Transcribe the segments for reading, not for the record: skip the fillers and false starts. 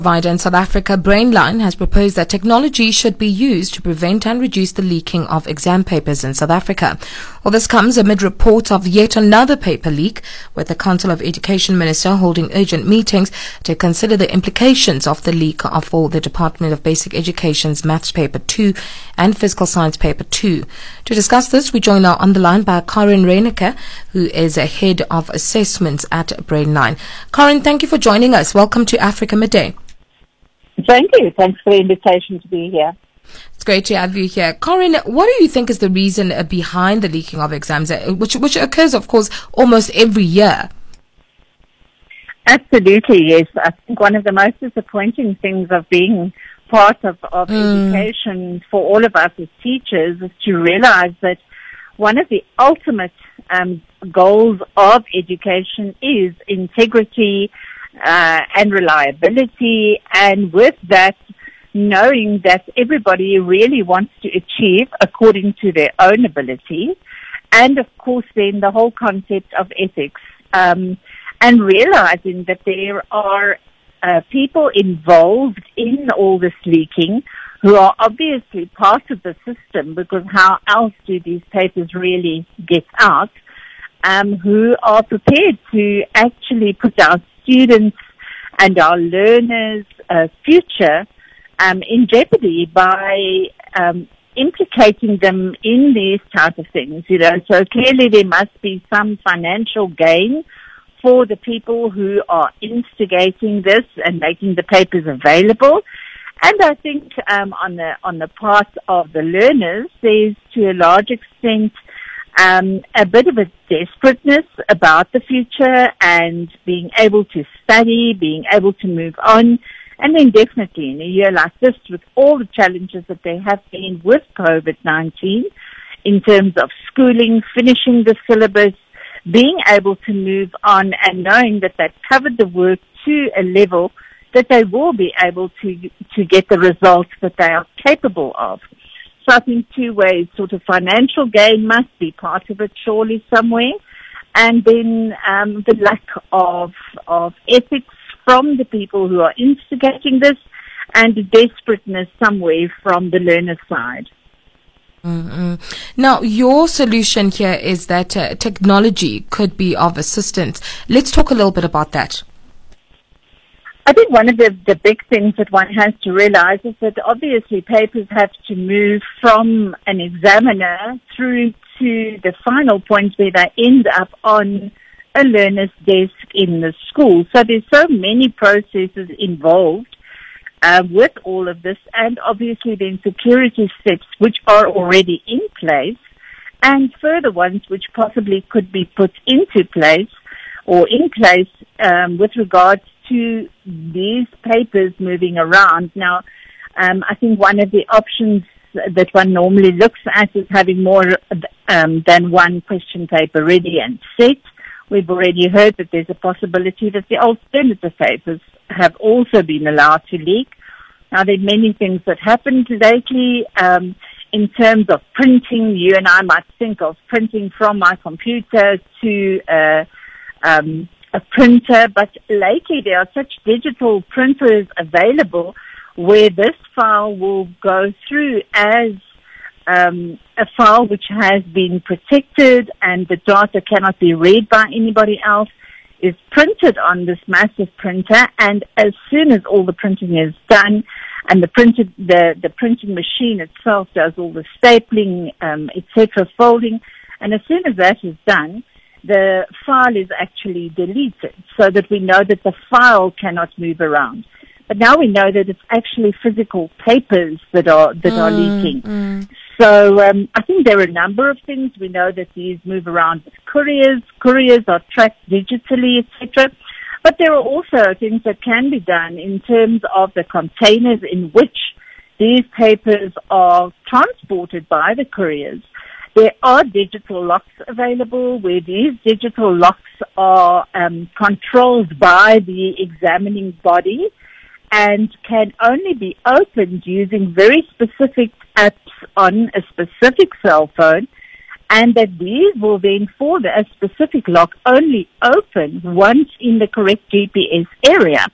Provider in South Africa, Brainline, has proposed that technology should be used to prevent and reduce the leaking of exam papers in South Africa. Well, this comes amid reports of yet another paper leak, with the Council of Education Minister holding urgent meetings to consider the implications of the leak for the Department of Basic Education's Maths Paper 2 and Physical Science Paper 2. To discuss this, we join now on the line by Karin Reyneke, who is a head of assessments at Brainline. Karin, thank you for joining us. Welcome to Africa Midday. Thank you. Thanks for the invitation to be here. It's great to have you here. Karin, what do you think is the reason behind the leaking of exams, which occurs, of course, almost every year? Absolutely, yes. I think one of the most disappointing things of being part of education for all of us as teachers is to realize that one of the ultimate goals of education is integrity and reliability, and with that, knowing that everybody really wants to achieve according to their own ability, and of course then the whole concept of ethics, and realizing that there are people involved in all this leaking who are obviously part of the system, because how else do these papers really get out, who are prepared to actually put our students and our learners' future in jeopardy by implicating them in these type of things. So clearly there must be some financial gain for the people who are instigating this and making the papers available. And I think on the part of the learners, there's to a large extent a bit of a desperateness about the future and being able to study, being able to move on. And then definitely in a year like this, with all the challenges that there have been with COVID-19, in terms of schooling, finishing the syllabus, being able to move on and knowing that they've covered the work to a level that they will be able to get the results that they are capable of. So I think two ways, sort of financial gain must be part of it surely somewhere, and then the lack of ethics from the people who are instigating this, and desperateness somewhere from the learner side. Mm-hmm. Now, your solution here is that technology could be of assistance. Let's talk a little bit about that. I think one of the big things that one has to realize is that obviously papers have to move from an examiner through to the final point where they end up on a learner's desk in the school. So there's so many processes involved with all of this, and obviously then security steps which are already in place, and further ones which possibly could be put into place or in place with regards to these papers moving around. Now, I think one of the options that one normally looks at is having more than one question paper ready and set. We've already heard that there's a possibility that the alternative papers have also been allowed to leak. Now, there are many things that happened lately in terms of printing. You and I might think of printing from my computer to a printer, but lately there are such digital printers available where this file will go through as a file which has been protected and the data cannot be read by anybody else, is printed on this massive printer, and as soon as all the printing is done and the printing machine itself does all the stapling, etc., folding, and as soon as that is done, the file is actually deleted so that we know that the file cannot move around. But now we know that it's actually physical papers that are leaking. So I think there are a number of things. We know that these move around with couriers. Couriers are tracked digitally, etc. But there are also things that can be done in terms of the containers in which these papers are transported by the couriers. There are digital locks available where these digital locks are controlled by the examining body and can only be opened using very specific apps on a specific cell phone, and that these will then, for a specific lock, only open once in the correct GPS area.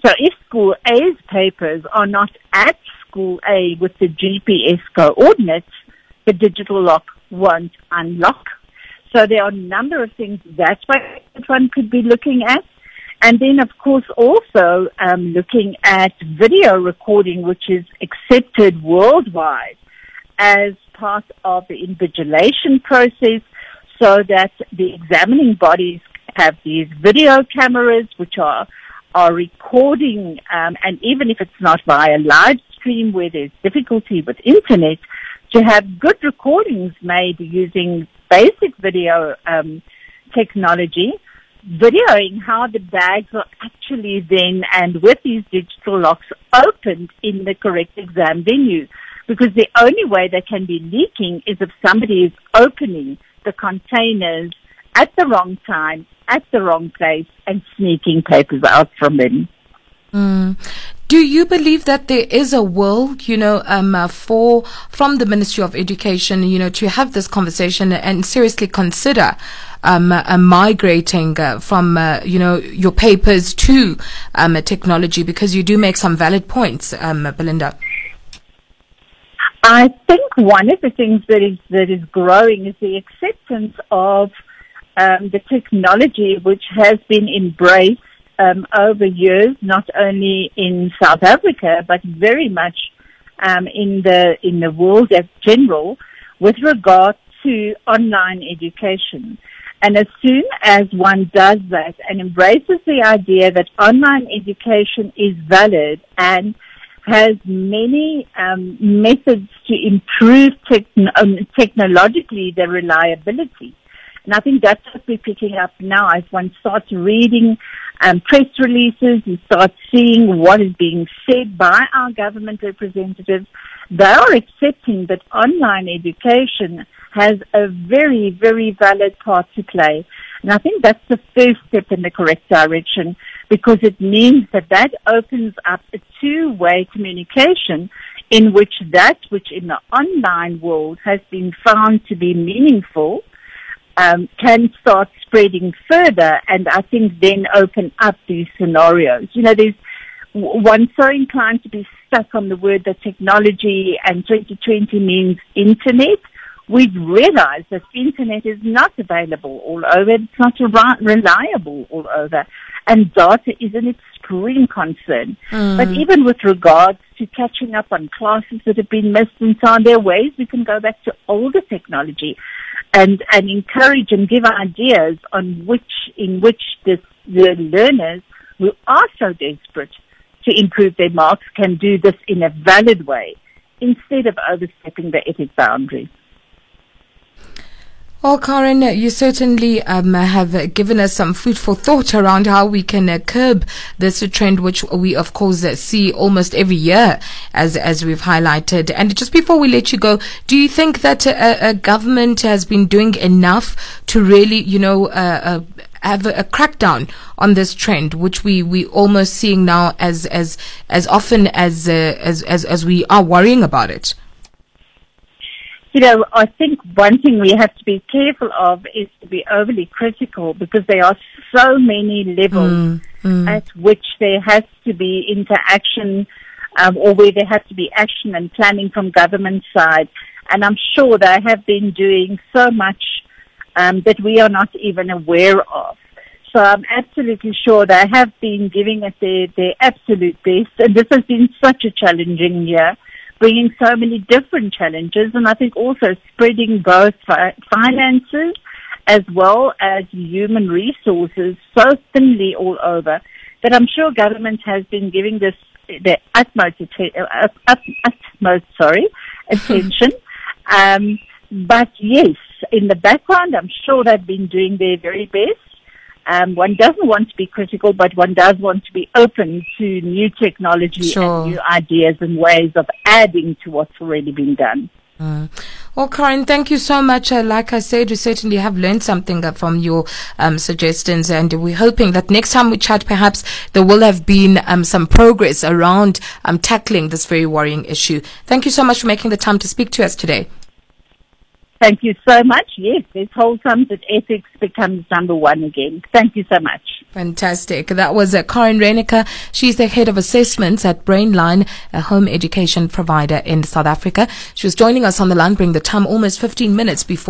So if school A's papers are not at school A with the GPS coordinates, the digital lock won't unlock. So there are a number of things that one could be looking at. And then, of course, also looking at video recording, which is accepted worldwide as part of the invigilation process, so that the examining bodies have these video cameras which are recording, and even if it's not via live stream where there's difficulty with internet, to have good recordings made using basic video technology, videoing how the bags are actually then and with these digital locks opened in the correct exam venue. Because the only way they can be leaking is if somebody is opening the containers at the wrong time, at the wrong place, and sneaking papers out from them. Do you believe that there is a will, from the Ministry of Education, to have this conversation and seriously consider migrating from, your papers to technology? Because you do make some valid points, Belinda. I think one of the things that is growing is the acceptance of the technology which has been embraced over years, not only in South Africa but very much in the world as general, with regard to online education. And as soon as one does that and embraces the idea that online education is valid and has many methods to improve technologically the reliability. And I think that's what we're picking up now as one starts reading press releases and starts seeing what is being said by our government representatives. They are accepting that online education has a very, very valid part to play. And I think that's the first step in the correct direction, because it means that opens up a two-way communication in which that which in the online world has been found to be meaningful can start spreading further, and I think then open up these scenarios. There's one so inclined to be stuck on the word that technology and 2020 means internet. We've realized that internet is not available all over. It's not reliable all over. And data is an extreme concern. But even with regards to catching up on classes that have been missed and so on, there are ways we can go back to older technology and encourage and give ideas on in which the learners who are so desperate to improve their marks can do this in a valid way instead of overstepping the ethic boundary. Well, Karen, you certainly have given us some food for thought around how we can curb this trend, which we, of course, see almost every year, as we've highlighted. And just before we let you go, do you think that a government has been doing enough to really, have a crackdown on this trend, which we almost seeing now as often as we are worrying about it? I think one thing we have to be careful of is to be overly critical, because there are so many levels at which there has to be interaction or where there has to be action and planning from government side. And I'm sure they have been doing so much that we are not even aware of. So I'm absolutely sure they have been giving it their absolute best. And this has been such a challenging year, bringing so many different challenges, and I think also spreading both finances as well as human resources so thinly all over that I'm sure government has been giving this the utmost attention. But yes, in the background, I'm sure they've been doing their very best. One doesn't want to be critical, but one does want to be open to new technology and new ideas and ways of adding to what's already been done. Well, Karen, thank you so much. Like I said, we certainly have learned something from your suggestions, and we're hoping that next time we chat, perhaps there will have been some progress around tackling this very worrying issue. Thank you so much for making the time to speak to us today. Thank you so much. Yes, there's wholesome that ethics becomes number one again. Thank you so much. Fantastic. That was Karen Reinicker. She's the head of assessments at Brainline, a home education provider in South Africa. She was joining us on the line, bring the time almost 15 minutes before